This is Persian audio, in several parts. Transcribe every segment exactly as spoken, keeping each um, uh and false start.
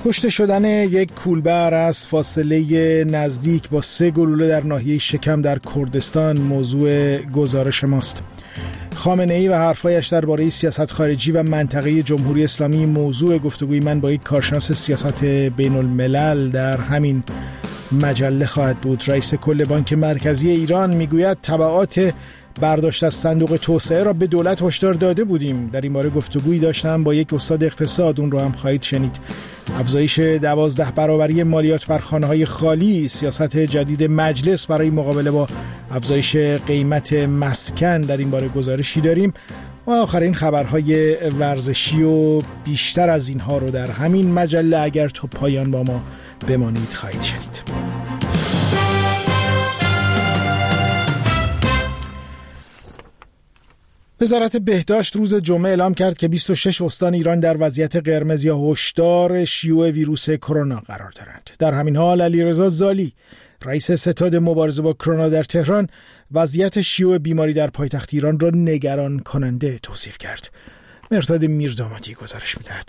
کشته شدن یک کولبر از فاصله نزدیک با سه گلوله در ناحیه شکم در کردستان موضوع گزارش ماست. خامنه‌ای و حرفایش درباره سیاست خارجی و منطقه جمهوری اسلامی موضوع گفتگوی من با یک کارشناس سیاست بین الملل در همین مجله خواهد بود. رئیس کل بانک مرکزی ایران میگوید تبعات برداشت از صندوق توسعه را به دولت هشدار داده بودیم. در این باره گفتگویی داشتم با یک استاد اقتصاد، اون رو هم خواهید شنید. افزایش دوازده برابری مالیات بر خانه‌های خالی، سیاست جدید مجلس برای مقابله با افزایش قیمت مسکن، در این باره گزارشی داریم. و آخرین خبرهای ورزشی و بیشتر از اینها رو در همین مجله اگر تا پایان با ما بمانید خواهید شنید. وزارت بهداشت روز جمعه اعلام کرد که بیست و شش استان ایران در وضعیت قرمز یا هشدار شیوع ویروس کرونا قرار دارند. در همین حال علیرضا زالی، رئیس ستاد مبارزه با کرونا در تهران، وضعیت شیوع بیماری در پایتخت ایران را نگران کننده توصیف کرد. مرداد میردامادی گزارش می‌دهد.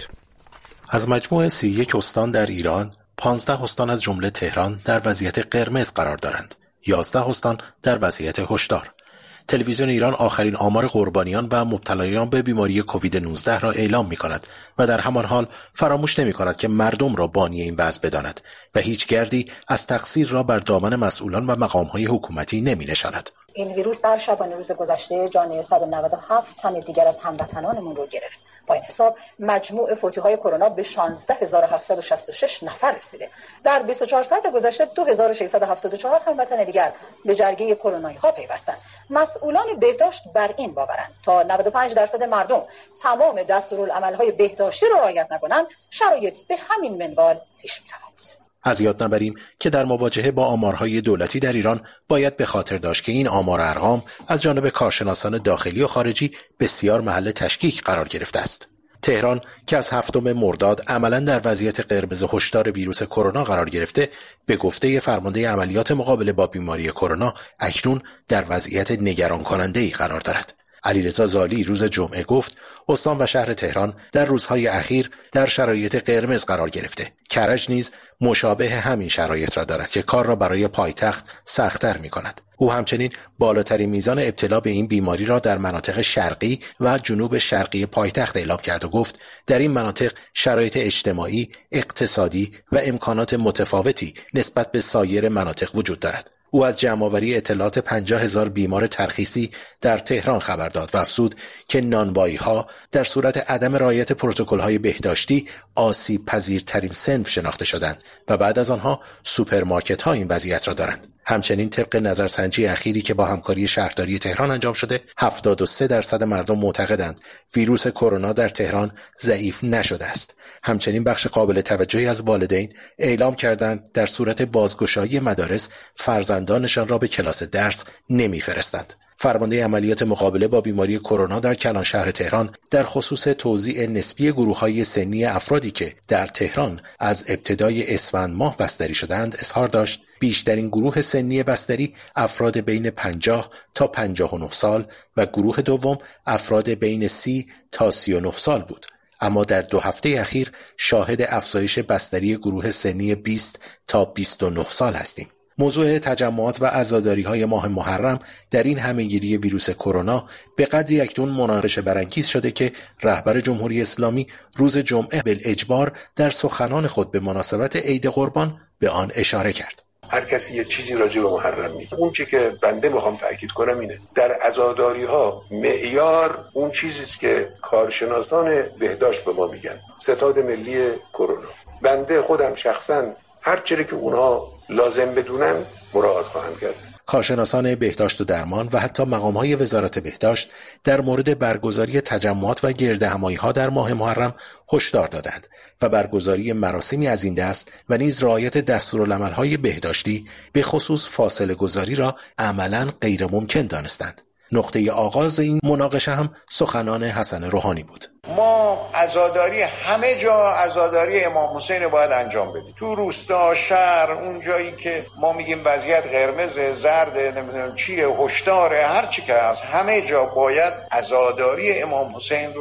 از مجموع سی و یک استان در ایران، پانزده استان از جمله تهران در وضعیت قرمز قرار دارند. یازده استان در وضعیت هشدار. تلویزیون ایران آخرین آمار قربانیان و مبتلایان به بیماری کووید نوزده را اعلام می کند و در همان حال فراموش نمی کند که مردم را بانی این وضع بداند و هیچ گردی از تقصیر را بر دامن مسئولان و مقام‌های حکومتی نمی نشاند. این ویروس در شبانه روز گذشته جان صد و نود و هفت تن دیگر از هموطنانمون رو گرفت. با این حساب مجموع فوتی‌های کرونا به شانزده هزار و هفتصد و شصت و شش نفر رسیده. در بیست و چهار ساعت گذشته دو هزار و ششصد و هفتاد و چهار هموطن دیگر به جرگه کرونایی ها پیوستند. مسئولان بهداشت بر این باورند تا نود و پنج درصد مردم تمام دستورالعمل‌های بهداشتی را رعایت نکنند، شرایط به همین منوال پیش می‌رود. از یاد نبریم که در مواجهه با آمارهای دولتی در ایران باید به خاطر داشت که این آمار ارقام از جانب کارشناسان داخلی و خارجی بسیار محل تشکیک قرار گرفته است. تهران که از هفتم مرداد عملاً در وضعیت قرمز هشدار ویروس کرونا قرار گرفته، به گفته فرمانده عملیات مقابله با بیماری کرونا اکنون در وضعیت نگران کننده‌ای قرار دارد. علیرضا زالی روز جمعه گفت استان و شهر تهران در روزهای اخیر در شرایط قرمز قرار گرفته. کرج نیز مشابه همین شرایط را دارد که کار را برای پایتخت سخت‌تر می‌کند. او همچنین بالاترین میزان ابتلا به این بیماری را در مناطق شرقی و جنوب شرقی پایتخت اعلام کرد و گفت در این مناطق شرایط اجتماعی، اقتصادی و امکانات متفاوتی نسبت به سایر مناطق وجود دارد. او از جمع‌آوری اطلاعات پنجاه هزار بیمار ترخیصی در تهران خبر داد و افزود که نانوایی‌ها در صورت عدم رعایت پروتکل‌های بهداشتی آسیب پذیرترین صنف شناخته شدند و بعد از آنها سوپرمارکت‌ها این وضعیت را دارند. همچنین طبق نظرسنجی اخیری که با همکاری شهرداری تهران انجام شده، هفتاد و سه درصد مردم معتقدند ویروس کرونا در تهران ضعیف نشده است. همچنین بخش قابل توجهی از والدین اعلام کردند در صورت بازگشایی مدارس فرزندانشان را به کلاس درس نمی‌فرستند. فرمانده عملیات مقابله با بیماری کرونا در کلان شهر تهران در خصوص توزیع نسبی گروه‌های سنی افرادی که در تهران از ابتدای اسفند ماه بستری شدند اظهار داشت بیشترین گروه سنی بستری افراد بین پنجاه تا پنجاه و نه سال و گروه دوم افراد بین سی تا سی و نه سال بود. اما در دو هفته اخیر شاهد افزایش بستری گروه سنی بیست تا بیست و نه سال هستیم. موضوع تجمعات و عزاداری‌های ماه محرم در این همه‌گیری ویروس کرونا به قدری اکنون مناقشه برانگیز شده که رهبر جمهوری اسلامی روز جمعه بالاجبار در سخنان خود به مناسبت عید قربان به آن اشاره کرد. هر کسی یه چیزی راجع به محرم میگه. اون چیزی که بنده میخوام تاکید کنم اینه در عزاداری‌ها معیار اون چیزیست که کارشناسان بهداشت به ما میگن، ستاد ملی کرونا. بنده خودم شخصاً هر چیزی که اونها لازم بدونن مراعات خواهم کرد. کارشناسان بهداشت و درمان و حتی مقام‌های وزارت بهداشت در مورد برگزاری تجمعات و گردهمایی‌ها در ماه محرم هشدار دادند و برگزاری مراسمی از این دست و نیز رعایت دستورالعمل‌های بهداشتی به خصوص فاصله گذاری را عملاً غیر ممکن دانستند. نقطه آغاز این مناقشه هم سخنان حسن روحانی بود. ما عزاداری همه جا عزاداری امام حسین باید انجام بدیم. تو روستا، شهر، اون جایی که ما میگیم وضعیت قرمز، زرد، نمیدونم چیه، هشدار، هر چی که هست، همه جا باید عزاداری امام حسین رو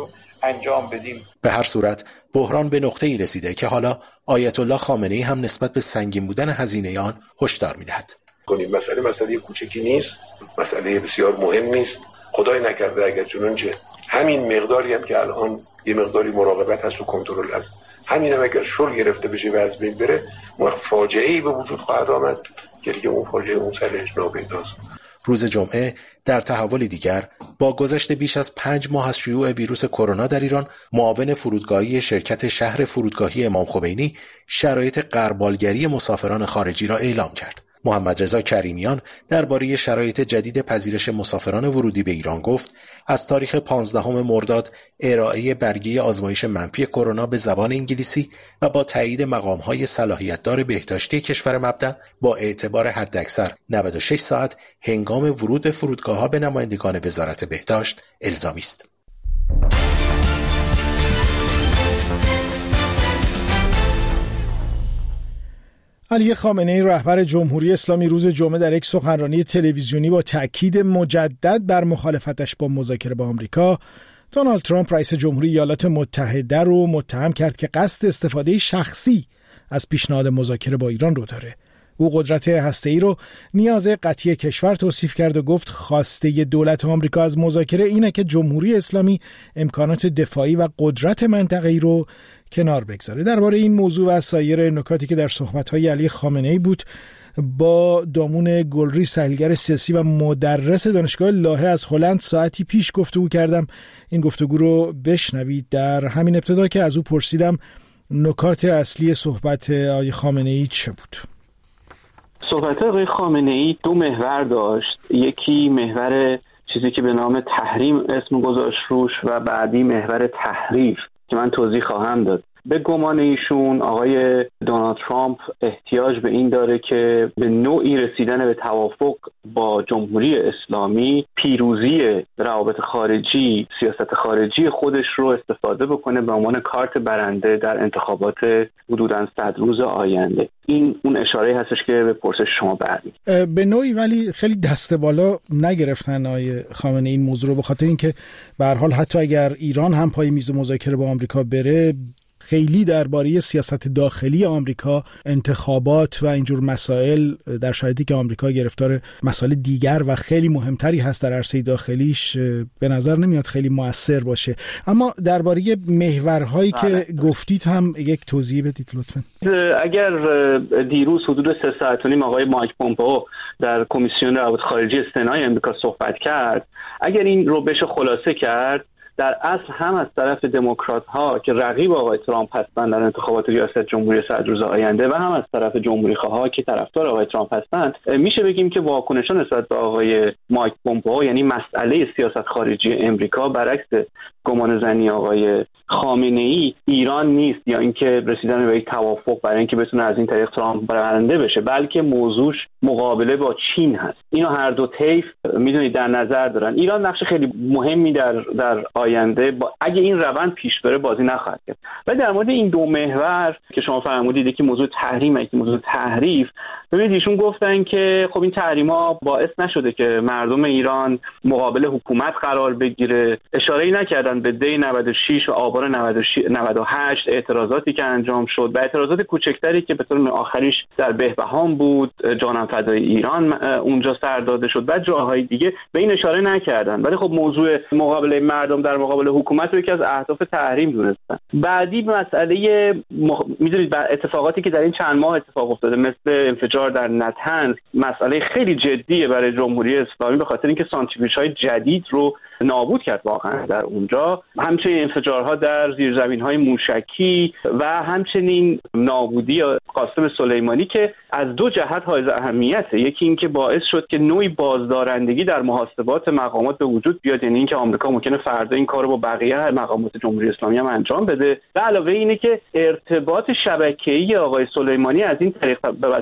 انجام بدیم. به هر صورت بحران به نقطه‌ای رسیده که حالا آیت الله خامنه‌ای هم نسبت به سنگین بودن هزینه آن هشدار می‌دهد. کنیم مسئله مسئله کوچکی نیست، مسئله بسیار مهم نیست. خدای نکرده اگر چنانچه همین مقداری هم که الان یه مقداری مراقبت هست و کنترل هست، همین هم اگر شل گرفته بشه و از بین بره، فاجعه‌ای به وجود خواهد آمد که دیگه اون فاجعه اون سرش ناپیداست. روز جمعه در تحولی دیگر با گذشت بیش از پنج ماه از شیوع ویروس کرونا در ایران، معاون فرودگاهی شرکت شهر فرودگاهی امام خمینی شرایط غربالگری مسافران خارجی را اعلام کرد. محمد رضا کریمیان درباره شرایط جدید پذیرش مسافران ورودی به ایران گفت از تاریخ پانزدهم مرداد ارائه برگه آزمایش منفی کرونا به زبان انگلیسی و با تایید مقام‌های صلاحیت‌دار بهداشتی کشور مبدأ با اعتبار حداکثر نود و شش ساعت هنگام ورود به فرودگاه‌ها به نمایندگان وزارت بهداشت الزامی است. علی خامنه‌ای رهبر جمهوری اسلامی روز جمعه در یک سخنرانی تلویزیونی با تأکید مجدد بر مخالفتش با مذاکره با آمریکا، دونالد ترامپ رئیس جمهوری ایالات متحده رو متهم کرد که قصد استفاده شخصی از پیشنهاد مذاکره با ایران رو داره. او قدرت هسته‌ای رو نیاز قطعی کشور توصیف کرد و گفت خواسته دولت آمریکا از مذاکره اینه که جمهوری اسلامی امکانات دفاعی و قدرت منطقه‌ای رو کنار بگذاره. درباره این موضوع و سایر نکاتی که در صحبت‌های علی خامنه‌ای بود با دامون گلری، تحلیلگر سیاسی و مدرس دانشگاه لاهه از هلند ساعتی پیش گفتگو کردم. این گفتگو رو بشنوید. در همین ابتدا که از او پرسیدم نکات اصلی صحبت آقای خامنه‌ای چه بود؟ صحبت آقای خامنه‌ای دو محور داشت. یکی محور چیزی که به نام تحریم اسم گذاشت روش و بعدی محور تحریف که من توضیح خواهم داد. به گمان ایشون آقای دونالد ترامپ احتیاج به این داره که به نوعی رسیدن به توافق با جمهوری اسلامی، پیروزی روابط خارجی، سیاست خارجی خودش رو استفاده بکنه به عنوان کارت برنده در انتخابات حدوداً صد روز آینده. این اون اشاره هستش که به پرسش شما برمیگرده. به نوعی ولی خیلی دست بالا نگرفتن آقای خامنه‌ای این موضوع رو، به خاطر اینکه به هر حال حتی اگر ایران هم پای میز مذاکره با آمریکا بره، خیلی درباره سیاست داخلی آمریکا، انتخابات و اینجور مسائل، در شرایطی که آمریکا گرفتار مسائل دیگر و خیلی مهمتری هست در عرصه داخلیش، به نظر نمیاد خیلی مؤثر باشه. اما درباره محورهایی که گفتید هم یک توضیح بدید لطفاً. اگر دیروز حدود سه ساعت و نیم آقای مایک پومپئو در کمیسیون روابط خارجی سنای آمریکا صحبت کرد، اگر این رو بشه خلاصه کرد، در اصل هم از طرف دموکرات ها که رقیب آقای ترامپ هستند در انتخابات ریاست جمهوری صد روز آینده و هم از طرف جمهوری خواه ها که طرفدار آقای ترامپ هستند، میشه بگیم که واکنشان نسبت به آقای مایک پومپئو، یعنی مسئله سیاست خارجی امریکا، برعکس گمان زنی آقای خامنه‌ای ایران نیست یا اینکه رسیدن به یک توافق برای اینکه بتونه از این طریق ترامپ برنده بشه، بلکه موضوعش مقابله با چین هست. اینو هر دو طیف میدونید در نظر دارن. ایران نقش خیلی مهمی در در آینده با اگه این روند پیش بره بازی نخواهد کرد. و در مورد این دو محور که شما فرمودید که موضوع تحریم و موضوع تحریف، ببینید ایشون گفتن که خب این تحریم‌ها باعث نشده که مردم ایران مقابل حکومت قرار بگیره. اشاره‌ای نکردن به دی نود و شش و آبان نود و هشت اعتراضاتی که انجام شد و اعتراضات کوچکتری که به طور آخریش در بهبهان بود، جانم فدای ایران اونجا سر داده شد و جاهای دیگه به این اشاره نکردن. ولی خب موضوع مقابله مردم در مقابل حکومت رو یکی از اهداف تحریم دونستن. بعدی مسئله مخ... میدونید اتفاقاتی که در این چند ماه اتفاق افتاده مثل انفجار در نتنز مسئله خیلی جدیه برای جمهوری اسلامی، به خاطر اینکه سانتریفیوژهای جدید رو نابود کرد واقعا در اونجا. همچنین انفجارها در زیرزمین‌های موشکی و همچنین نابودی قاسم سلیمانی که از دو جهت حائز اهمیته. یکی این که باعث شد که نوعی بازدارندگی در محاسبات مقامات به وجود بیاد، یعنی اینکه آمریکا ممکنه فردا این کارو با بقیه مقامات جمهوری اسلامی هم انجام بده. و علاوه اینه که ارتباط شبکه‌ای آقای سلیمانی از این طریق به وسیله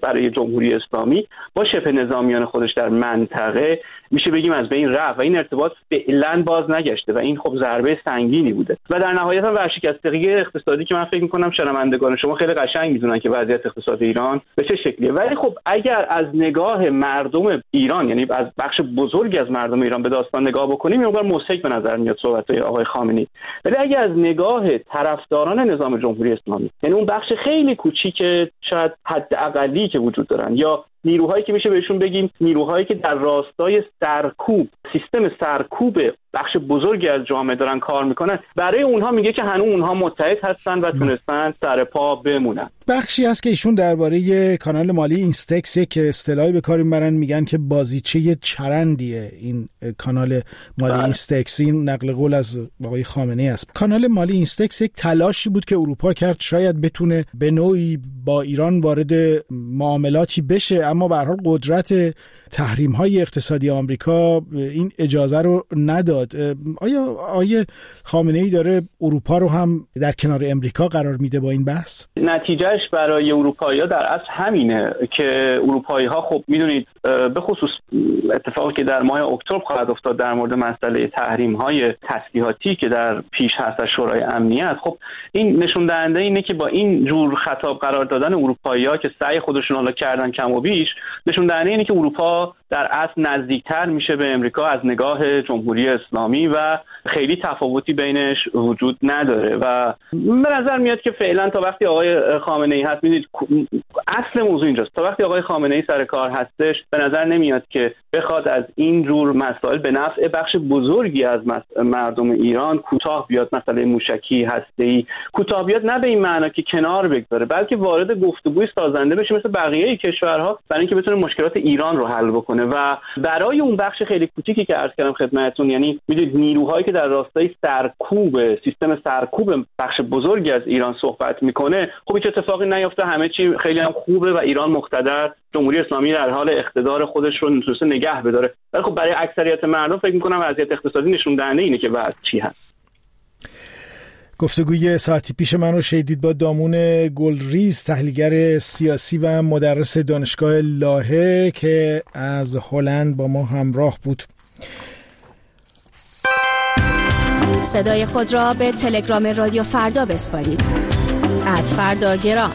برای جمهوری اسلامی با شبه نظامیان خودش در منطقه میشه بگیم از بین رفت و این ارتباط فعلا باز نگشته و این خب ضربه سنگینی بوده و در نهایت هم ورشکستگی اقتصادی که من فکر میکنم شنوندگان شما خیلی قشنگ میدونن که وضعیت اقتصاد ایران به چه شکلیه. ولی خب اگر از نگاه مردم ایران، یعنی از بخش بزرگی از مردم ایران به داستان نگاه بکنیم، این مقدار مضحک به نظر میاد صحبت‌های آقای خامنه‌ای. ولی اگر از نگاه طرفداران نظام جمهوری اسلامی، یعنی اون بخش خیلی کوچیک شاید حداقلی که وجود دارن یا نیروهایی که میشه بهشون بگیم نیروهایی که در راستای سرکوب سیستم سرکوب بخش بزرگی از جامعه دارن کار میکنن، برای اونها میگه که هنوز اونها متحد هستن و تونستن سر پا بمونن. بخشی هست که ایشون درباره کانال مالی اینستکس یک اصطلاحی به کار میبرن، میگن که بازیچه چرندیه این کانال مالی بله. اینستکس، این نقل قول از آقای خامنه‌ای است. کانال مالی اینستکس یک تلاشی بود که اروپا کرد شاید بتونه به نوعی با ایران وارد معاملاتی بشه، اما به هر حال قدرت تحریم‌های اقتصادی آمریکا این اجازه رو نداد. آیا آیه خامنه‌ای داره اروپا رو هم در کنار امریکا قرار میده با این بحث؟ نتیجهش برای اروپایی‌ها در اصل همینه که اروپایی‌ها خب میدونید به خصوص اتفاقی که در ماه اکتبر خواهد افتاد در مورد مسئله تحریم‌های تسلیحاتی که در پیش هست از شورای امنیت، خب این نشون دهنده اینه که با این جور خطاب قرار دادن اروپایی‌ها که سعی خودشون حالا کردن کم و بیش، نشون دهنده اینه که اروپا در اصل نزدیکتر میشه به امریکا از نگاه جمهوری اسلامی و خیلی تفاوتی بینش وجود نداره و به نظر میاد که فعلا تا وقتی آقای خامنه‌ای هست، میدونید اصل موضوع اینجاست، تا وقتی آقای خامنه‌ای سر کار هستش به نظر نمیاد که بخواد از این جور مسائل به نفع بخش بزرگی از مردم ایران کوتاه بیاد. مسئله موشکی هسته‌ای کوتاه بیاد، نه به این معنا که کنار بگذاره، بلکه وارد گفتگوی سازنده بشه مثل بقیه کشورها برای اینکه بتونه مشکلات ایران رو حل بکنه و برای اون بخش خیلی کوچیکی که عرض کردم خدمتتون، یعنی میدونید نیروهایی که در راستای سرکوب سیستم سرکوب بخش بزرگی از ایران صحبت میکنه، خب هیچ اتفاقی نیفته، همه چی خیلی هم خوبه و ایران مقتدر، جمهوری اسلامی در حال اقتدار خودش رو میتونه نگه بداره. ولی خب برای اکثریت مردم فکر میکنم وضعیت اقتصادی نشون دهنده اینه که وضع چی هست. گفتگوی ساعتی پیش من رو شنیدید با دامون گلریز، تحلیلگر سیاسی و مدرس دانشگاه لاهه که از هلند با ما همراه بود. صدای خود را به تلگرام رادیو فردا بسپارید. ات فردا گرام.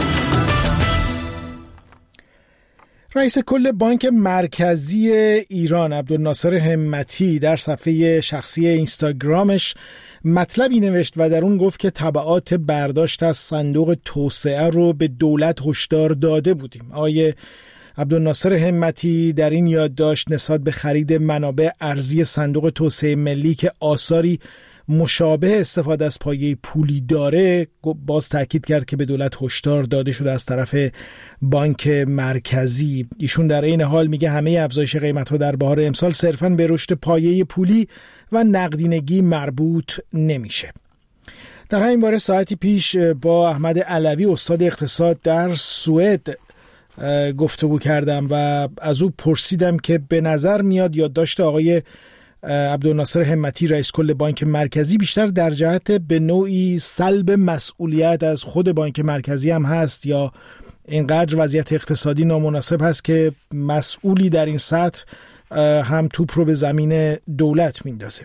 رئیس کل بانک مرکزی ایران عبدالناصر همتی در صفحه شخصی اینستاگرامش مطلبی نوشت و در اون گفت که تبعات برداشت از صندوق توسعه رو به دولت هشدار داده بودیم. آقای عبدالناصر همتی در این یادداشت نسبت به خرید منابع ارزی صندوق توسعه ملی که آثاری مشابه استفاده از پایه پولی داره باز تاکید کرد که به دولت هشدار داده شده از طرف بانک مرکزی. ایشون در این حال میگه همه افزایش قیمت‌ها در بهار امسال صرفاً به رشد پایه پولی و نقدینگی مربوط نمیشه. در همین باره ساعتی پیش با احمد علوی استاد اقتصاد در سوئد گفتگو کردم و از او پرسیدم که به نظر میاد یادداشت آقای عبدالناصر همتی رئیس کل بانک مرکزی بیشتر در جهت به نوعی سلب مسئولیت از خود بانک مرکزی هم هست یا اینقدر وضعیت اقتصادی نامناسب هست که مسئولی در این سطح هم توپ رو به زمین دولت میندازه.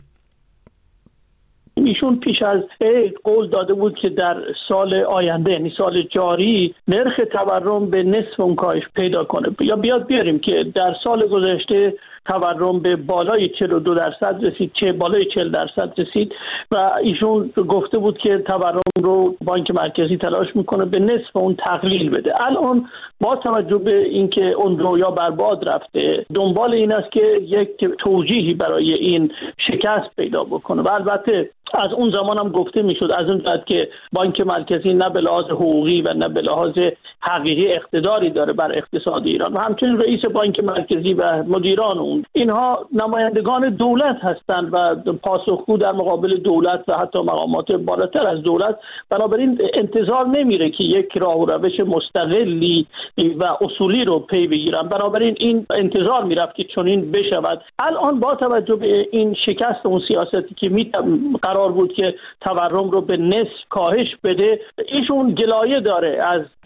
ایشون پیش از عید قول داده بود که در سال آینده یعنی سال جاری نرخ تورم به نصف اون کاهش پیدا کنه. یا بیاد بیاریم که در سال گذشته تورم به بالای چهل و دو درصد رسید، چه بالای چهل درصد رسید و ایشون گفته بود که تورم رو بانک مرکزی تلاش میکنه به نصف اون تقلیل بده. الان با توجه به اینکه اون رویا برباد رفته، دنبال این است که یک توجیهی برای این شکست پیدا بکنه و البته از اون زمان هم گفته میشد از اون جهت که بانک مرکزی نه به لحاظ حقوقی و نه به لحاظ حقیقی اقتداری داره بر اقتصاد ایران و همچنین رئیس بانک مرکزی و مدیران اون اینها نمایندگان دولت هستند و پاسخگو در مقابل دولت و حتی مقامات بالاتر از دولت، بنابراین انتظار نمیره که یک راه و روش مستقلی و اصولی رو پی بگیرن، بنابراین این انتظار میرفت که چنین بشود. الان با توجه به این شکست اون سیاستی که می قرار بود که تورم رو به نصف کاهش بده، ایشون گلایه داره از رئیس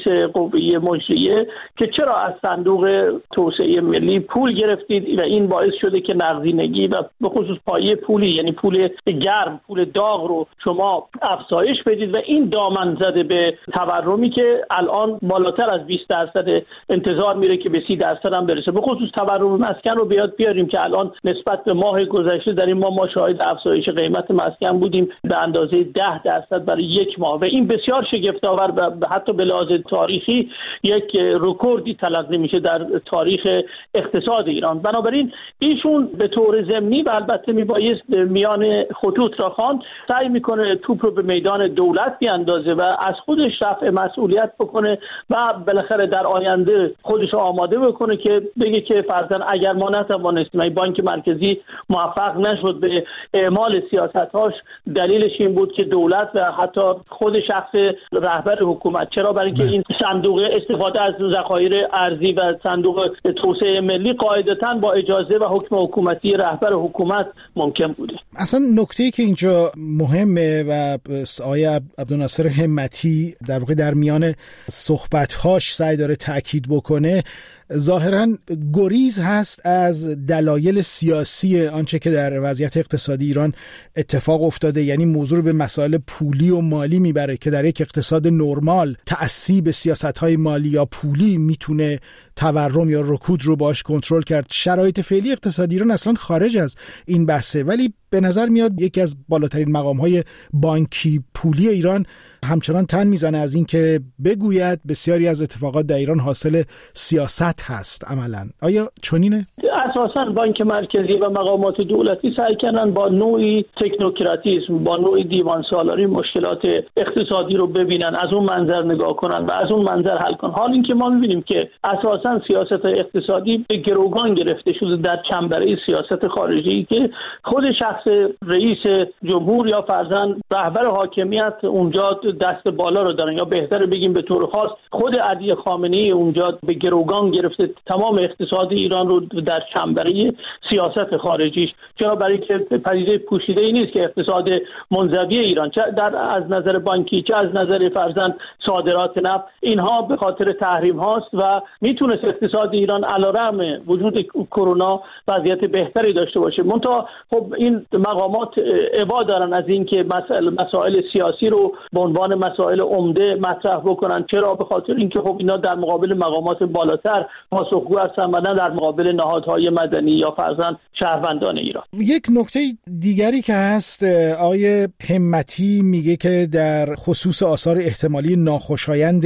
رئیس قوه مجریه که چرا از صندوق توسعه ملی پول گرفتید و این باعث شده که نقدینگی و به خصوص پایه پولی یعنی پول گرم، پول داغ رو شما افزایش بدید و این دامن زده به تورمی که الان بالاتر از بیست درصد انتظار میره که به سی درصد هم برسه. به خصوص تورم مسکن رو بیاد بیاریم که الان نسبت به ماه گذشته در این ماه ما شاهد افزایش قیمت مسکن بودیم به اندازه ده درصد برای یک ماه و این بسیار شگفت‌آور و حتی به لحاظ تاریخی یک رکوردی تلقی میشه در تاریخ اقتصاد ایران. بنابراین ایشون به طور ضمنی و البته میبایست میان خطوط را خواند سعی میکنه توپ رو به میدان دولت بیاندازه و از خودش رفع مسئولیت بکنه و بالاخره در آینده خودش رو آماده بکنه که بگه که فرضاً اگر ما نتوانستیم این بانک مرکزی موفق نشد به اعمال سیاست‌هاش دلیلش این بود که دولت و حتی خود شخص رهبر حکومت، چرا برای اینکه این صندوق استفاده از ذخایر ارزی و صندوق توسعه ملی قاعدتاً با اجازه و حکم حکومتی رهبر حکومت ممکن بوده. اصلا نکته‌ای که اینجا مهمه و آقای عبدالناصر همتی در واقع در میان صحبت‌هاش سعی داره تأکید بکنه ظاهراً گریز هست از دلایل سیاسی آنچه که در وضعیت اقتصادی ایران اتفاق افتاده، یعنی موضوع به مسائل پولی و مالی میبره که در یک اقتصاد نرمال تأثیر به سیاست‌های مالی یا پولی میتونه تورم یا رکود رو باش کنترل کرد. شرایط فعلی اقتصادی ایران اصلا خارج از این بحثه، ولی به نظر میاد یکی از بالاترین مقام‌های بانکی پولی ایران همچنان تن میزنه از این که بگوید بسیاری از اتفاقات در ایران حاصل سیاست هست عملاً. آیا چنینه؟ اساساً بانک مرکزی و مقامات دولتی سعی کردن با نوعی تکنوکراتیسم، با نوعی دیوان سالاری مشکلات اقتصادی رو ببینن، از اون منظر نگاه کنن و از اون منظر حل کنن. حال این که ما می‌بینیم که اساساً سیاست اقتصادی به گروگان گرفته شده در چنبره سیاست خارجی که خود شخص رئیس جمهور یا فرزند رهبر حاکمیت اونجا دست بالا رو دارن، یا بهتره بگیم به طور خاص خود علی خامنه‌ای اونجا به گروگان گرفته تمام اقتصاد ایران رو در چنبره سیاست خارجیش. چرا؟ برای که پدیده پوشیده ای نیست که اقتصاد منزوی ایران چه در از نظر بانکی چه از نظر فرزند صادرات نفت اینها به خاطر تحریم هاست و میتونست اقتصاد ایران علیرغم وجود کرونا وضعیت بهتری داشته باشه. منتها خب این مقامات ابا دارن از این که مسائل مسائل سیاسی رو به عنوان مسائل عمده مطرح بکنن. چرا؟ به خاطر اینکه خب اینا در مقابل مقامات بالاتر پاسخگو هستن و نه در مقابل نهادهای مدنی یا فرزند شهروندان ایران. یک نکته دیگری که هست، آقای همتی میگه که در خصوص آثار احتمالی ناخوشایند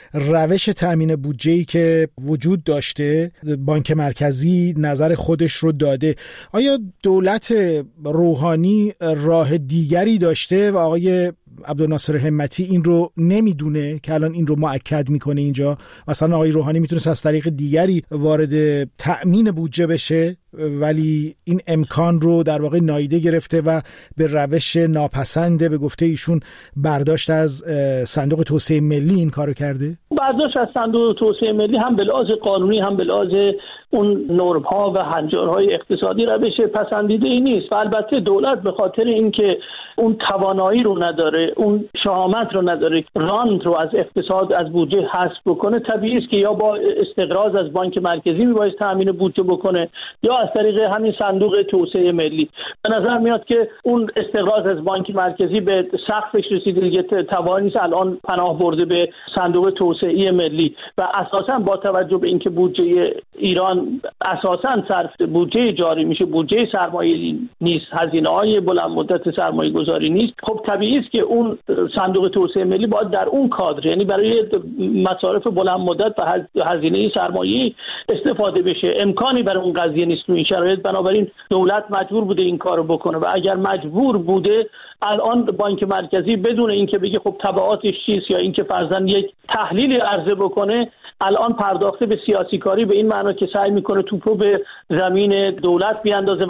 روش تأمین بودجه‌ای که وجود داشته بانک مرکزی نظر خودش رو داده. آیا دولت روحانی راه دیگری داشته و آقای عبدالناصر همتی این رو نمیدونه که الان این رو مؤکد میکنه اینجا؟ مثلا آقای روحانی میتونست از طریق دیگری وارد تأمین بودجه بشه ولی این امکان رو در واقع نادیده گرفته و به روش ناپسنده به گفته ایشون برداشت از صندوق توسعه ملی این کارو کرده. برداشت از صندوق توسعه ملی هم به لحاظ قانونی هم به لحاظ اون نرم ها و هنجارهای اقتصادی روش پسندیده ای نیست و البته دولت به خاطر اینکه اون توانایی رو نداره، اون شهامت رو نداره راند رو از اقتصاد از بودجه حذف بکنه، طبیعی است که یا با استقراض از بانک مرکزی میباید تامین بودجه بکنه یا از طریق همین صندوق توسعه ملی. به نظر میاد که اون استقراض از بانک مرکزی به سقفش رسیده دیگه، توانی نیست الان پناه برده به صندوق توسعه ملی و اساسا با توجه به اینکه بودجه ایران اساسا صرف بودجه جاری میشه، بودجه سرمایه نیست، هزینه‌های بلند مدت سرمایه گذاری نیست، خب طبیعی است که اون صندوق توسعه ملی باید در اون کادر، یعنی برای مصارف بلند مدت و هزینه سرمایه استفاده بشه. امکانی برای اون قضیه نیست تو این شرایط، بنابراین دولت مجبور بوده این کارو بکنه و اگر مجبور بوده الان بانک مرکزی بدون اینکه بگه خب تبعاتش چیست یا اینکه فرضاً یک تحلیلی عرضه بکنه الان پرداخته به سیاسی کاری به این معنا که سعی میکنه توپو به زمین دولت بیاندازه.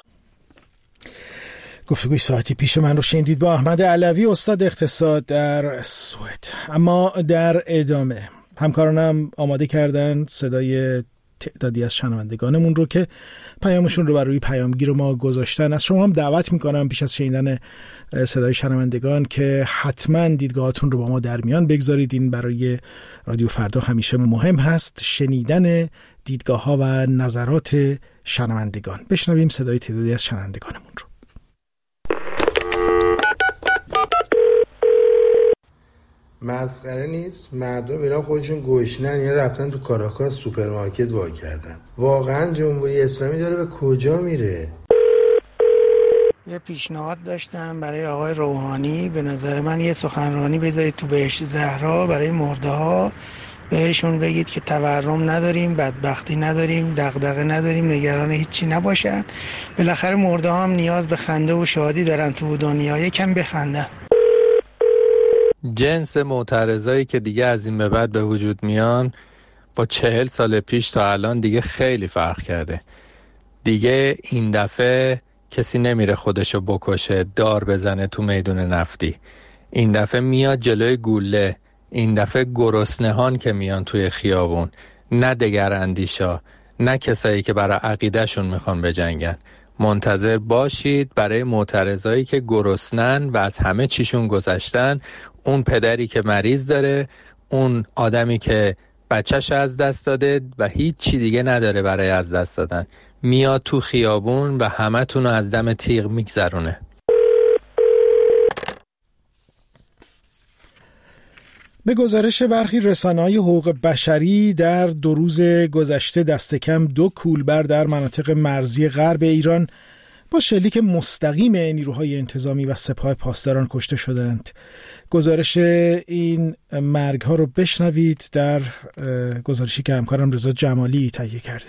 گفتگوی ساعتی پیش من رو شنیدید با احمد علوی، استاد اقتصاد در سوئد. اما در ادامه همکارانم آماده کردن صدای تعدادی از شنوندگانمون رو که پیامشون رو بر روی پیامگیر ما گذاشتن. از شما هم دعوت میکنم پیش از شنیدن صدای شنوندگان که حتما دیدگاهاتون رو با ما در میان بگذارید. این برای رادیو فردا همیشه مهم هست، شنیدن دیدگاه ها و نظرات شنوندگان. بشنویم صدای تعدادی از شنوندگانمون رو. مسخره نیست، مردم ایران خودشون گشنن، یعنی رفتن تو کاراکاس سوپرمارکت وا کردن. واقعا جمهوری اسلامی داره به کجا میره؟ یه پیشنهاد داشتم برای آقای روحانی، به نظر من یه سخنرانی بذارید تو بهشت زهرا برای مرده ها، بهشون بگید که تورم نداریم، بدبختی نداریم، دغدغه نداریم، نگران هیچی نباشن. بالاخره مرده ها هم نیاز به خنده و شادی دارن تو دنیا، یکم بخندن. جنس معترضایی که دیگه از این به بعد به وجود میان با چهل سال پیش تا الان دیگه خیلی فرق کرده. دیگه این دفعه کسی نمیره خودشو بکشه، دار بزنه تو میدون نفتی. این دفعه میاد جلوی گوله. این دفعه گرسنهان که میان توی خیابون، نه دگر اندیشا، نه کسایی که برای عقیدهشون میخوان بجنگن. منتظر باشید برای معترضایی که گرسنن و از همه چیشون گذشتن. اون پدری که مریض داره، اون آدمی که بچهش از دست داده و هیچ چی دیگه نداره برای از دست دادن، میاد تو خیابون و همه تونو از دم تیغ میگذرونه. به گزارش برخی رسانه‌های حقوق بشری در دو روز گذشته دست کم دو کولبر در مناطق مرزی غرب ایران با شلیک مستقیم نیروهای انتظامی و سپاه پاسداران کشته شدند. گزارش این مرگ ها رو بشنوید در گزارشی که همکارم رضا جمالی تهیه کرده.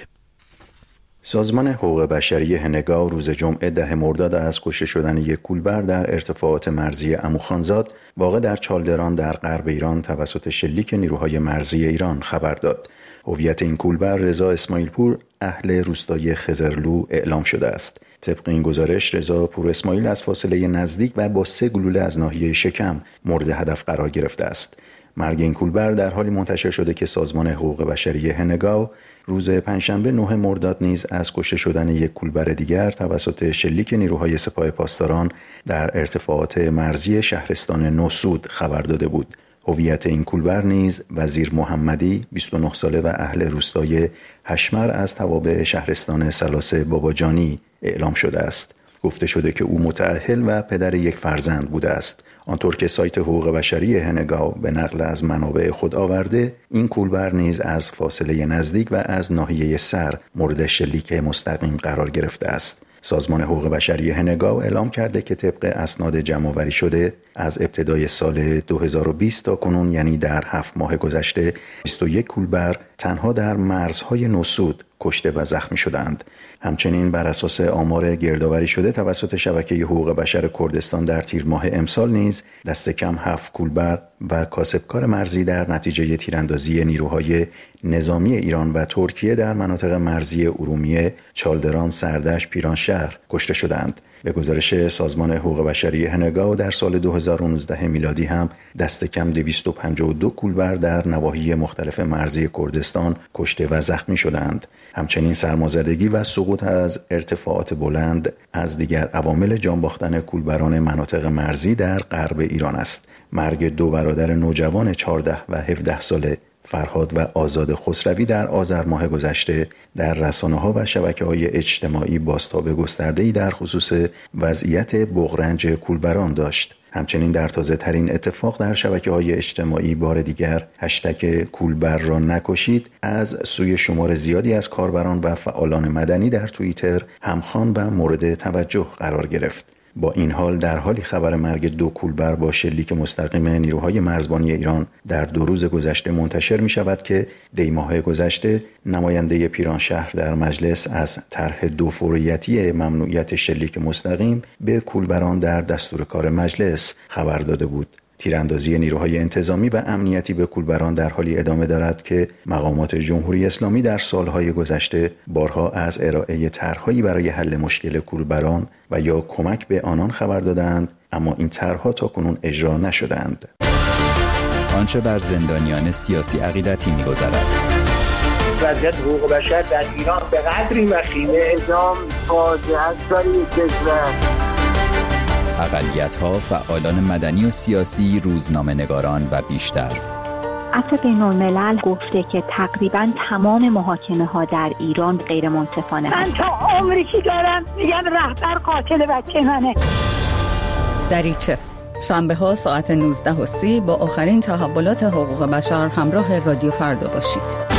سازمان حقوق بشری هنگاو روز جمعه ده مرداد از کشته شدن یک کولبر در ارتفاعات مرزی عموخانزاد واقع در چالدران در غرب ایران توسط شلیک نیروهای مرزی ایران خبر داد. هویت این کولبر رضا اسماعیل پور اهل روستای خزرلو اعلام شده است. طبق این گزارش رضا پور اسماعیل از فاصله نزدیک و با سه گلوله از ناحیه شکم مورد هدف قرار گرفته است. مرگ این کولبر در حالی منتشر شده که سازمان حقوق بشری هنگاو روز پنجشنبه نه مرداد نیز از کشته شدن یک کولبر دیگر توسط شلیک نیروهای سپاه پاسداران در ارتفاعات مرزی شهرستان نوسود خبر داده بود. هویت این کولبر نیز وزیر محمدی بیست و نه ساله و اهل روستای هشمر از توابع شهرستان سلاس باباجانی اعلام شده است. گفته شده که او متأهل و پدر یک فرزند بوده است. آنطور که سایت حقوق بشری هنگاو به نقل از منابع خود آورده، این کولبر نیز از فاصله نزدیک و از ناحیه سر مورد شلیک مستقیم قرار گرفته است. سازمان حقوق بشری هنگاو اعلام کرده که طبق اسناد جمع‌آوری شده از ابتدای سال دو هزار و بیست تا کنون، یعنی در هفت ماه گذشته، بیست و یک کولبر تنها در مرزهای نوسود کشته و زخمی شدند. همچنین بر اساس آمار گردآوری شده توسط شبکه حقوق بشر کردستان در تیر ماه امسال نیز دست کم هفت کولبر و کاسبکار مرزی در نتیجه تیراندازی نیروهای نظامی ایران و ترکیه در مناطق مرزی ارومیه، چالدران، سردش، پیرانشهر کشته شدند. به گزارش سازمان حقوق بشری هنگاو در سال دو هزار و نوزده میلادی هم دست کم دویست و پنجاه و دو کولبر در نواحی مختلف مرزی کردستان کشته و زخمی شدند. همچنین سرمازدگی و سقوط از ارتفاعات بلند از دیگر عوامل جان باختن کولبران مناطق مرزی در غرب ایران است. مرگ دو برادر نوجوان چهارده و هفده ساله فرهاد و آزاد خسروی در آذر ماه گذشته در رسانه‌ها و شبکه‌های اجتماعی بازتاب گسترده‌ای در خصوص وضعیت بغرنج کولبران داشت. همچنین در تازه ترین اتفاق در شبکه‌های اجتماعی بار دیگر هشتگ کولبر را نکشید از سوی شمار زیادی از کاربران و فعالان مدنی در توییتر همخوان و مورد توجه قرار گرفت. با این حال در حالی خبر مرگ دو کولبر با شلیک مستقیم نیروهای مرزبانی ایران در دو روز گذشته منتشر می شود که دی ماه گذشته نماینده پیرانشهر در مجلس از طرح دو فوریتی ممنوعیت شلیک مستقیم به کولبران در دستور کار مجلس خبر داده بود. تیراندازی نیروهای انتظامی و امنیتی به کولبران در حالی ادامه دارد که مقامات جمهوری اسلامی در سالهای گذشته بارها از ارائه طرح‌هایی برای حل مشکل کولبران و یا کمک به آنان خبر دادند، اما این طرح‌ها تاکنون اجرا نشدند. آنچه بر زندانیان سیاسی عقیدتی می‌گذرد. وضعیت حقوق بشر در ایران به قدری وخیمه، اعدام فاجعه است برای کشور. اقلیت‌ها، فعالان مدنی و سیاسی، روزنامه‌نگاران و بیشتر. عفو بین‌الملل گفته که تقریباً تمام محاکمه‌ها در ایران غیر منصفانه. من تا عمری که دارم میگم رهبر قاتل بچه منه. دریچه شنبه ها ساعت نوزده و سی با آخرین تحولات حقوق بشر همراه رادیو فردا باشید.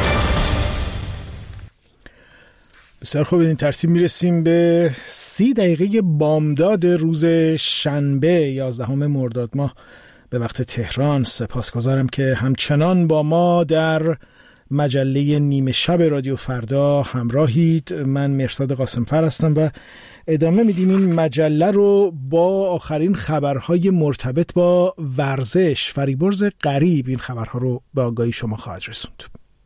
بسیار خوب، این ترتیب میرسیم به سی دقیقه بامداد روز شنبه یازدهم مرداد ماه به وقت تهران. سپاسگزارم که همچنان با ما در مجله نیمه شب رادیو فردا همراهید. من مرتضی قاسمفر هستم و ادامه میدیم این مجله رو با آخرین خبرهای مرتبط با ورزش. فریبرز غریب این خبرها رو به آگاهی شما خواهد رسوند.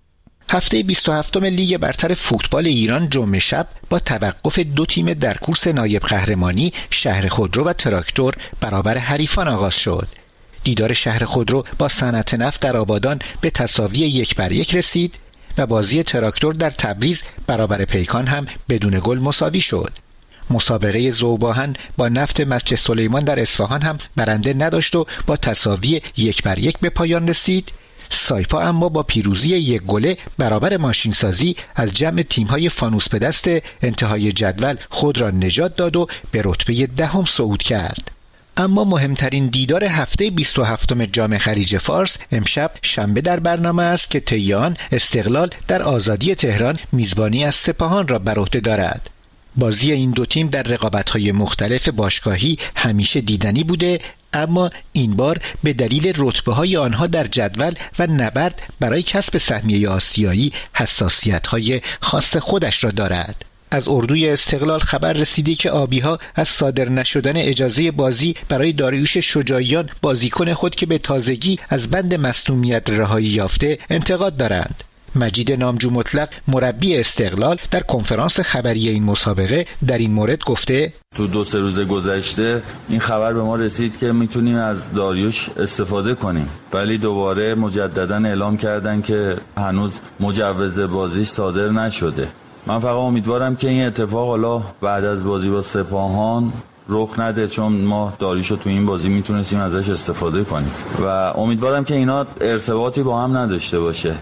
هفته بیست و هفتم لیگ برتر فوتبال ایران جمعه شب با توقف دو تیم در کورس نایب قهرمانی شهر خودرو و تراکتور برابر حریفان آغاز شد. دیدار شهر خودرو با صنعت نفت در آبادان به تساوی یک بر یک رسید و بازی تراکتور در تبریز برابر پیکان هم بدون گل مساوی شد. مسابقه ذوباهن با نفت مسجد سلیمان در اصفهان هم برنده نداشت و با تساوی یک بر یک به پایان رسید. سایپا اما با پیروزی یک گله برابر ماشینسازی از جمع تیم‌های فانوس به دست انتهای جدول خود را نجات داد و به رتبه دهم صعود کرد. اما مهمترین دیدار هفته بیست و هفتم جام خلیج فارس امشب شنبه در برنامه است که طی آن استقلال در آزادی تهران میزبانی از سپاهان را بر عهده دارد. بازی این دو تیم در رقابت‌های مختلف باشگاهی همیشه دیدنی بوده، اما این بار به دلیل رتبه‌های آنها در جدول و نبرد برای کسب سهمیه آسیایی حساسیت‌های خاص خودش را دارد. از اردوی استقلال خبر رسیده که آبی‌ها از صادر نشدن اجازه بازی برای داریوش شجاعیان بازیکن خود که به تازگی از بند مصدومیت رهایی یافته انتقاد دارند. مجید نامجو مطلق مربی استقلال در کنفرانس خبری این مسابقه در این مورد گفته تو دو سه روز گذشته این خبر به ما رسید که میتونیم از داریوش استفاده کنیم، ولی دوباره مجددا اعلام کردن که هنوز مجوز بازی صادر نشده. من فقط امیدوارم که این اتفاق حالا بعد از بازی با سپاهان رخ نده، چون ما داریوشو تو این بازی میتونستیم ازش استفاده کنیم و امیدوارم که اینا ارتباطی با هم نداشته باشه.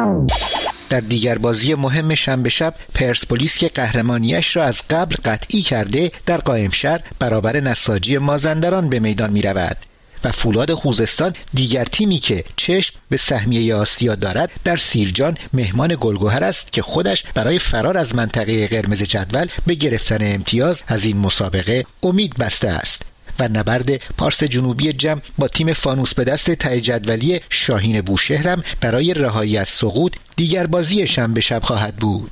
در دیگر بازی مهم شنبه شب پرسپولیس که قهرمانیش را از قبل قطعی کرده در قائمشهر برابر نساجی مازندران به میدان می رود و فولاد خوزستان دیگر تیمی که چشم به سهمیه آسیا دارد در سیرجان مهمان گلگهر است که خودش برای فرار از منطقه قرمز جدول به گرفتن امتیاز از این مسابقه امید بسته است و نبرد پارس جنوبی جم با تیم فانوس به دست ته جدولی شاهین بوشهرم برای رهایی از سقوط دیگر بازی شنبه شب خواهد بود.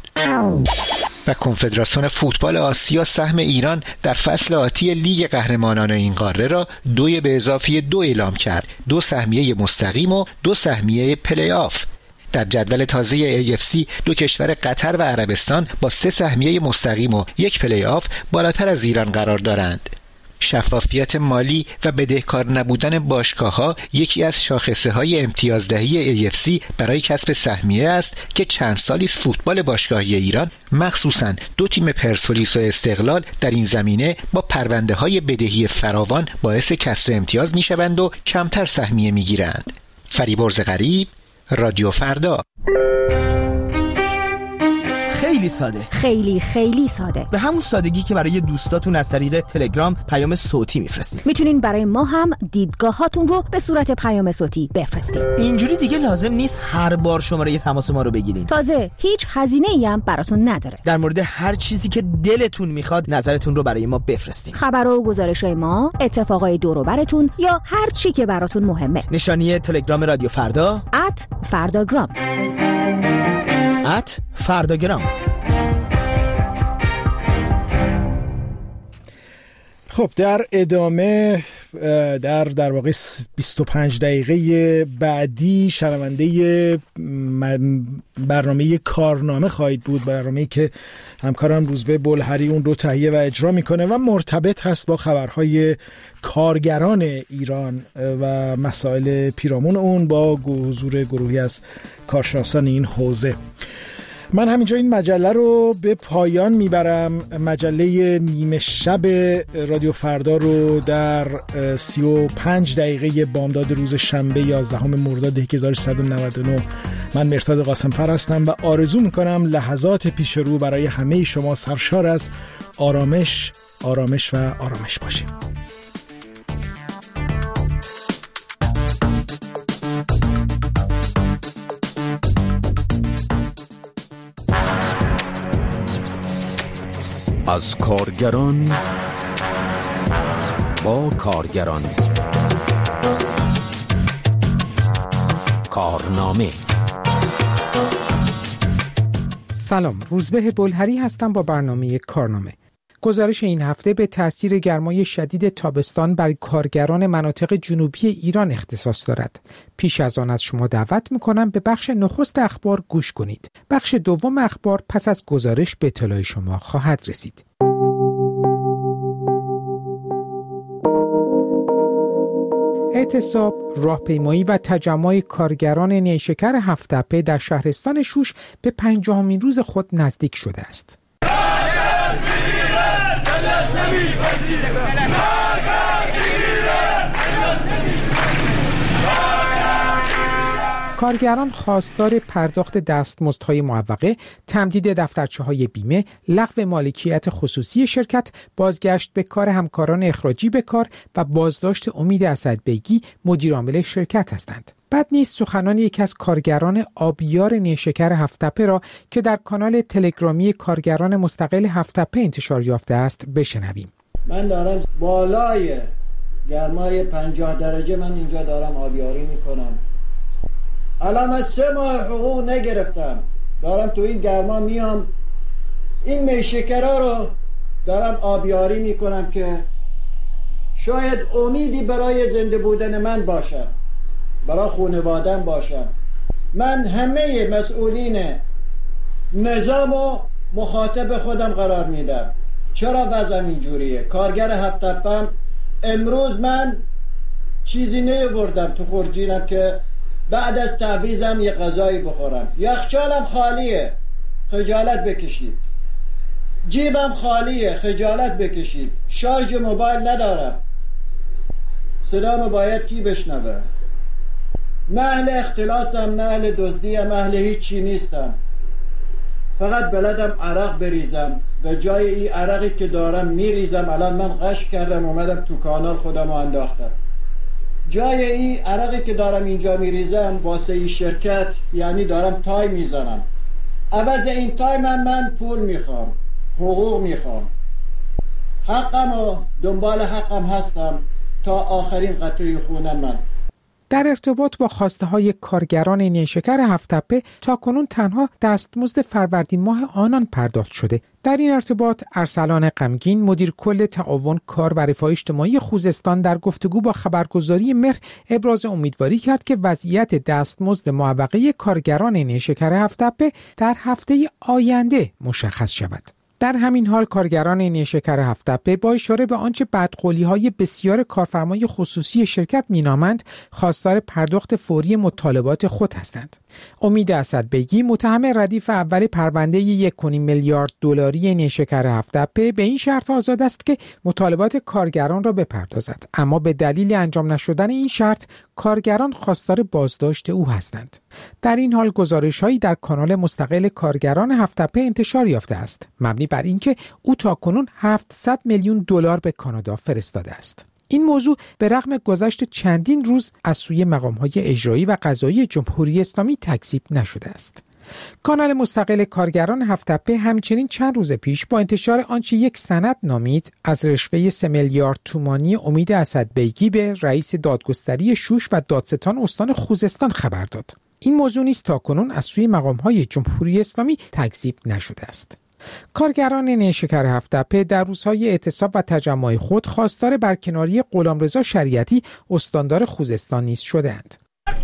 و کنفدراسیون فوتبال آسیا سهم ایران در فصل آتی لیگ قهرمانان این قاره را دوی به اضافه دو اعلام کرد، دو سهمیه مستقیم و دو سهمیه پلی آف. در جدول تازه ای اف سی دو کشور قطر و عربستان با سه سهمیه مستقیم و یک پلی آف بالاتر از ایران قرار دارند. شفافیت مالی و بدهکار نبودن باشگاه‌ها یکی از شاخصه‌های امتیازدهی ای اف سی برای کسب سهمیه است که چند سالی است فوتبال باشگاهی ایران مخصوصاً دو تیم پرسپولیس و استقلال در این زمینه با پرونده‌های بدهی فراوان باعث کسر امتیاز می‌شوند و کمتر سهمیه می‌گیرند. فریبرز غریب، رادیو فردا. خیلی ساده، خیلی خیلی ساده، به همون سادگی که برای دوستاتون از طریق تلگرام پیام صوتی میفرستید. میتونین برای ما هم دیدگاهاتون رو به صورت پیام صوتی بفرستید. اینجوری دیگه لازم نیست هر بار شماره تماس ما رو بگیرین. تازه هیچ هزینه‌ای هم براتون نداره. در مورد هر چیزی که دلتون میخواد نظرتون رو برای ما بفرستید. خبر و گزارش‌های ما، اتفاقای دور و براتون یا هر چی که براتون مهمه. نشانی تلگرام رادیو فردا ات فرداگرام ات فرداگرام. خب در ادامه در در واقع بیست و پنج دقیقه بعدی شنونده برنامه کارنامه خواهید بود، برنامه‌ای که همکارم روزبه بلهری اون رو تهیه و اجرا میکنه و مرتبط هست با خبرهای کارگران ایران و مسائل پیرامون اون با حضور گروهی از کارشناسان این حوزه. من همینجا این مجله رو به پایان میبرم. مجله نیمه شب رادیو فردا رو در سی و پنج دقیقه بامداد روز شنبه یازدهم مرداد هزار و سیصد و نود و نه من مرتضی قاسمفر هستم و آرزو میکنم لحظات پیش رو برای همه شما سرشار از آرامش آرامش و آرامش باشه. از کارگران با کارگران کارنامه. سلام، روزبه بلهری هستم با برنامه کارنامه. گزارش این هفته به تأثیر گرمای شدید تابستان بر کارگران مناطق جنوبی ایران اختصاص دارد. پیش از آن از شما دعوت میکنم به بخش نخست اخبار گوش کنید. بخش دوم اخبار پس از گزارش به اطلاع شما خواهد رسید. اعتصاب، راهپیمایی و تجمع کارگران نیشکر هفت‌تپه در شهرستان شوش به پنجاهمین روز خود نزدیک شده است. کارگران خواستار پرداخت دستمزدهای معوقه، تمدید دفترچه‌های بیمه، لغو مالکیت خصوصی شرکت، بازگشت به کار همکاران اخراجی به کار و بازداشت امید اسدبیگی مدیرعامل شرکت هستند. بد نیست سخنان یکی از کارگران آبیار نیشکر هفت‌تپه را که در کانال تلگرامی کارگران مستقل هفت‌تپه انتشار یافته است بشنویم. من دارم بالای گرمای پنجاه درجه من اینجا دارم آبیاری میکنم. الان من سه ماه حقوق نگرفتم، دارم تو این گرما میام این نیشکرها رو دارم آبیاری میکنم که شاید امیدی برای زنده بودن من باشم، برای خانوادم باشم. من همه مسئولین نظام و مخاطب خودم قرار میدم. چرا وضعم اینجوریه؟ کارگر هفت‌تپه‌ام امروز من چیزی نیاوردم تو خورجینم که بعد از تعویضم یه غذایی بخورم. یخچالم خالیه، خجالت بکشید. جیبم خالیه، خجالت بکشید. شارژ موبایل ندارم، صدامو باید کی بشنوه؟ نه اهل اختلاسم، نه اهل دزدیم، اهل هیچی نیستم. فقط بلدم عرق بریزم. به جای این عرقی که دارم میریزم الان من غش کردم اومدم تو کانال خودم رو انداختم. جای این عرقی که دارم اینجا میریزم واسه این شرکت یعنی دارم تای میزنم. عوض این تای من من پول میخوام، حقوق میخوام. حقم و دنبال حقم هستم تا آخرین قطره خونم من. در ارتباط با خواسته های کارگران نیشکر هفت‌تپه تاکنون تنها دستمزد فروردین ماه آنان پرداخت شده. در این ارتباط ارسلان غمگین مدیر کل تعاون کار و رفاه اجتماعی خوزستان در گفتگو با خبرگزاری مهر ابراز امیدواری کرد که وضعیت دستمزد معوقه کارگران نیشکر هفت‌تپه در هفته آینده مشخص شود. در همین حال کارگران نیشکر هفت‌تپه با اشاره به آنچه بدقولی‌های بسیار کارفرمای خصوصی شرکت مینامند خواستار پرداخت فوری مطالبات خود هستند. امید اسدبیگی متهم ردیف اول پرونده یک و نیم میلیارد دلاری نیشکر هفت‌تپه به این شرط آزاد است که مطالبات کارگران را بپردازد، اما به دلیل انجام نشدن این شرط کارگران خواستار بازداشت او هستند. در این حال گزارش‌هایی در کانال مستقل کارگران هفت‌تپه انتشار یافته است مبنی بر اینکه او تاکنون هفتصد میلیون دلار به کانادا فرستاده است. این موضوع به رغم گذشت چندین روز از سوی مقام‌های اجرایی و قضایی جمهوری اسلامی تکذیب نشده است. کانال مستقل کارگران هفت‌تپه همچنین چند روز پیش با انتشار آنچه یک سند نامید از رشوه سه میلیارد تومانی امید اسدبیگی به رئیس دادگستری شوش و دادستان استان خوزستان خبر داد. این موضوع نیز تاکنون از سوی مقام‌های جمهوری اسلامی تکذیب نشده است. کارگران نیشکر هفت‌تپه در روزهای اعتصاب و تجمع خود خواستار برکناری غلامرضا شریعتی استاندار خوزستان نیز شدند.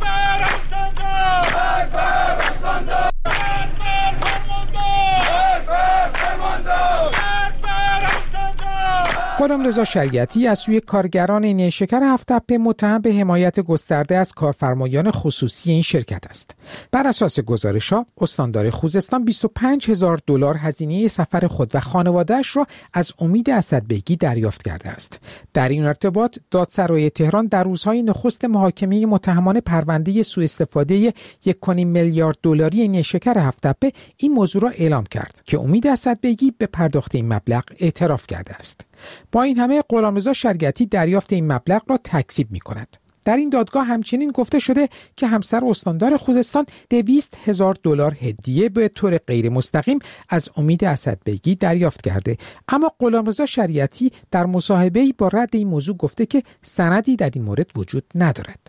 غلامرضا شریعتی از سوی کارگران نیشکر هفت‌تپه متهم به حمایت گسترده از کارفرمایان خصوصی این شرکت است. بر اساس گزارش‌ها، استاندار خوزستان بیست و پنج هزار دلار هزینه سفر خود و خانواده‌اش را از امید اسدبیگی دریافت کرده است. در این ارتباط، دادسرای تهران در روزهای نخست محاکمه متهمان پرونده سوء استفاده یک و نیم میلیارد دلاری نیشکر هفت‌تپه این موضوع را اعلام کرد که امید اسدبیگی به پرداخت این مبلغ اعتراف کرده است. با این همه غلامرضا شریعتی دریافت این مبلغ را تکذیب می‌کند. در این دادگاه همچنین گفته شده که همسر استاندار خوزستان دویست هزار دلار هدیه به طور غیر مستقیم از امید اسدبیگی دریافت کرده، اما غلامرضا شریعتی در مصاحبه‌ای با رد این موضوع گفته که سندی در این مورد وجود ندارد.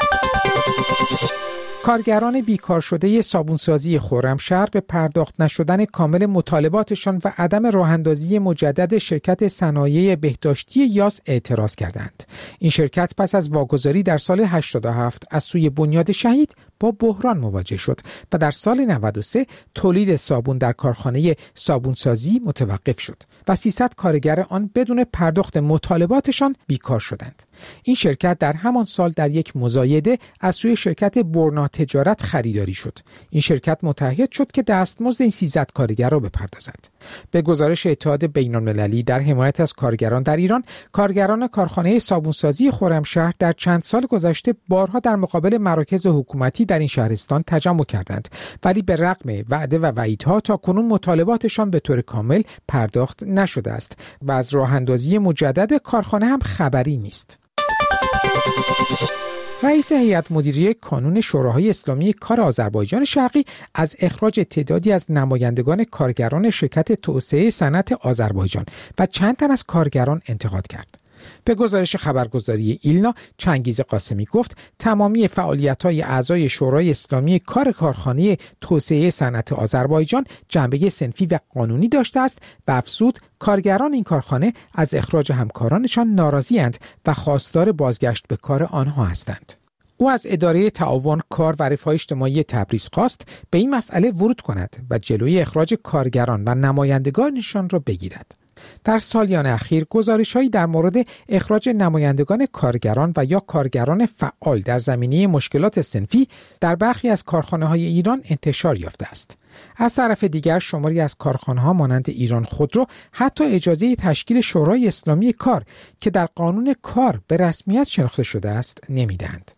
کارگران بیکار شده صابونسازی خرمشهر به پرداخت نشدن کامل مطالباتشان و عدم راه‌اندازی مجدد شرکت صنایع بهداشتی یاس اعتراض کردند. این شرکت پس از واگذاری در سال هشتاد و هفت از سوی بنیاد شهید با بحران مواجه شد و در سال نود و سه تولید صابون در کارخانه صابونسازی متوقف شد و سیصد کارگر آن بدون پرداخت مطالباتشان بیکار شدند. این شرکت در همان سال در یک مزایده از سوی شرکت برنا تجارت خریداری شد. این شرکت متعهد شد که دستمزد این سیصد کارگر را بپردازد. به گزارش اتحاد بین‌المللی در حمایت از کارگران در ایران، کارگران کارخانه صابونسازی خرمشهر در چند سال گذشته بارها در مقابل مراکز حکومتی در این شهرستان تجمع کردند، ولی به رغم وعده و وعیدها تا کنون مطالباتشان به طور کامل پرداخت نشده است و از راه‌اندازی مجدد کارخانه هم خبری نیست. رئیس هیئت مدیره کانون شوراهای اسلامی کار آذربایجان شرقی از اخراج تعدادی از نمایندگان کارگران شرکت توسعه صنعت آذربایجان و چند تن از کارگران انتقاد کرد. به گزارش خبرگزاری ایلنا، چنگیز قاسمی گفت تمامی فعالیت‌های اعضای شورای اسلامی کار کارخانه توسعه صنعت آذربایجان جنبه صنفی و قانونی داشته است و افزود کارگران این کارخانه از اخراج همکارانشان ناراضی‌اند و خواستار بازگشت به کار آنها هستند. او از اداره تعاون کار و رفاه اجتماعی تبریز خواست به این مسئله ورود کند و جلوی اخراج کارگران و نمایندگانشان را بگیرد. در سالیان اخیر گزارش‌هایی در مورد اخراج نمایندگان کارگران و یا کارگران فعال در زمینه مشکلات صنفی در برخی از کارخانه‌های ایران انتشار یافته است. از طرف دیگر شماری از کارخانه‌ها مانند ایران خودرو حتی اجازه تشکیل شورای اسلامی کار که در قانون کار به رسمیت شناخته شده است نمی‌دهند.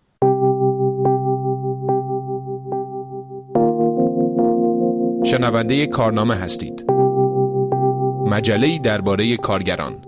شنونده کارنامه هستید. مجله‌ای درباره کارگران.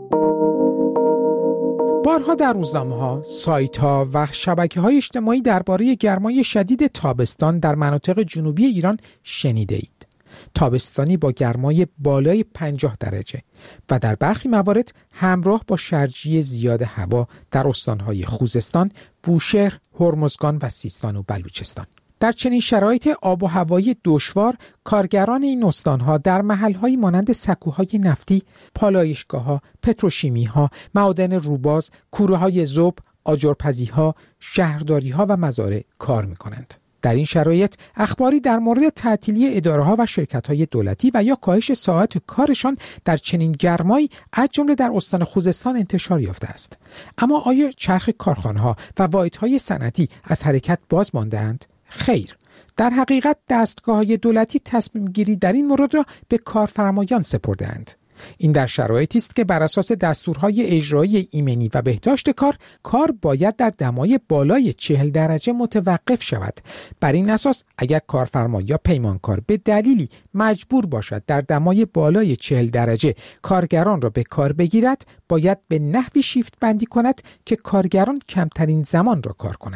بارها در روزنامه‌ها، سایت‌ها و شبکه‌های اجتماعی درباره گرمای شدید تابستان در مناطق جنوبی ایران شنیده‌اید. تابستانی با گرمای بالای پنجاه درجه و در برخی موارد همراه با شرجی زیاد هوا در استان‌های خوزستان، بوشهر، هرمزگان و سیستان و بلوچستان. در چنین شرایط آب و هوایی دشوار، کارگران این استان‌ها در محل‌هایی مانند سکوهای نفتی، پالایشگاه‌ها، پتروشیمی‌ها، معادن روباز، کوره‌های ذوب، آجرپزی‌ها، شهرداری‌ها و مزارع کار می‌کنند. در این شرایط اخباری در مورد تعطیلی اداره‌ها و شرکت‌های دولتی و یا کاهش ساعات کارشان در چنین گرمایی از جمله در استان خوزستان انتشار یافته است. اما آیا چرخ کارخانه‌ها و واحدهای صنعتی از حرکت باز مانده‌اند؟ خیر، در حقیقت دستگاه‌های دولتی تصمیم گیری در این مورد را به کارفرمایان سپرده‌اند. این در شرایطی است که بر اساس دستورهای اجرایی ایمنی و بهداشت کار، کار باید در دمای بالای چهل درجه متوقف شود. بر این اساس اگر کارفرما یا پیمانکار به دلیلی مجبور باشد در دمای بالای چهل درجه کارگران را به کار بگیرد، باید به نحوی شیفت بندی کند که کارگران کمترین زمان را کار کنند.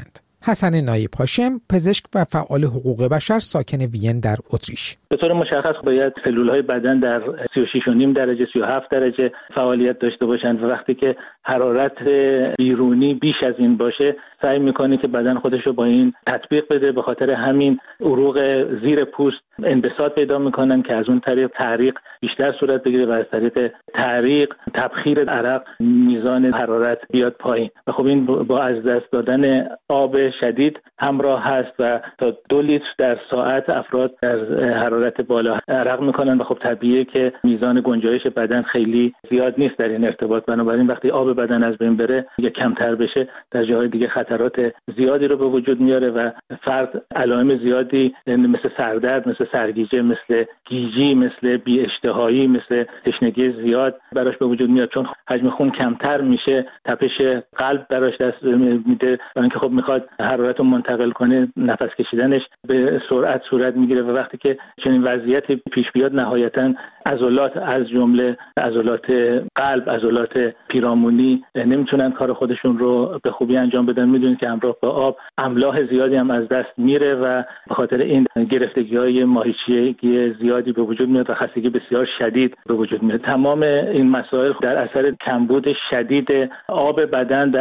حسن نایب هاشم، پزشک و فعال حقوق بشر ساکن وین در اتریش: به طور مشخص باید سلول‌های بدن در سی و شش و نیم درجه سی و هفت درجه فعالیت داشته باشند و وقتی که حرارت بیرونی بیش از این باشه سعی میکنه که بدن خودش رو با این تطبیق بده. به خاطر همین عروق زیر پوست انبساط پیدا میکنن که از اون طریق تعریق بیشتر صورت بگیره و از طریق تعریق تبخیر عرق میزان حرارت بیاد پایین و خب این با از دست دادن آب شدید همراه هست و تا دو لیتر در ساعت افراد در حرارت بالا عرق میکنن و خب طبیعیه که میزان گنجایش بدن خیلی زیاد نیست در این ارتباط. بنابراین وقتی آب بدن از بین بره یا کمتر بشه در جاهای دیگه خطرات زیادی رو به وجود میاره و فرد علائم زیادی مثل سردرد، مثل سرگیجه، مثل گیجی، مثل بی اشتهایی، مثل تشنگی زیاد براش به وجود میاد. چون حجم خون کمتر میشه تپش قلب براش دست میده و اینکه خب میخواد حرارت رو منتقل کنه، نفس کشیدنش به سرعت صورت میگیره و وقتی که چنین وضعیتی پیش بیاد نهایتا عضلات از جمله عضلات قلب، عضلات پیرامونی نمیتونن کار خودشون رو به خوبی انجام بدن. میدونید که همراه با آب املاح زیادی هم از دست میره و به خاطر این گرفتگی‌های ماهیچگی زیادی به وجود میاد و خستگی بسیار شدید به وجود میاد. تمام این مسائل در اثر کمبود شدید آب بدن در